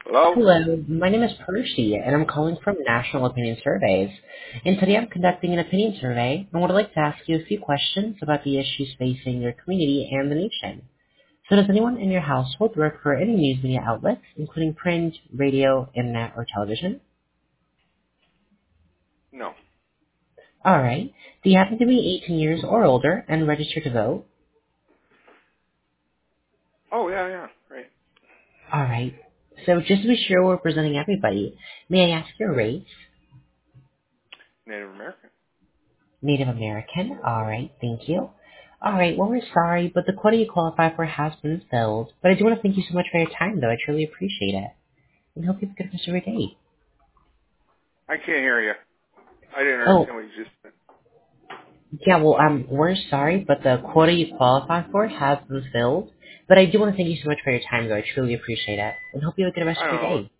Hello? Hello, my name is Percy, and I'm calling from National Opinion Surveys. And today I'm conducting an opinion survey, and would like to ask you a few questions about the issues facing your community and the nation. So does anyone in your household work for any news media outlets, including print, radio, internet, or television? No. Alright. Do you happen to be 18 years or older and registered to vote? Oh, yeah, yeah. Right. Alright. So just to be sure we're representing everybody, may I ask your race? Native American. Native American. All right, thank you. All right, well, we're sorry, but the quota you qualify for has been filled. But I do want to thank you so much for your time, though. I truly appreciate it. And hope you have a good rest of your day. I can't hear you. I didn't Oh, understand what you just said. yeah, well, we're sorry, but the quota you qualify for has been filled. But I do want to thank you so much for your time, though. I truly appreciate it. And hope you have a good rest I of don't your know. day.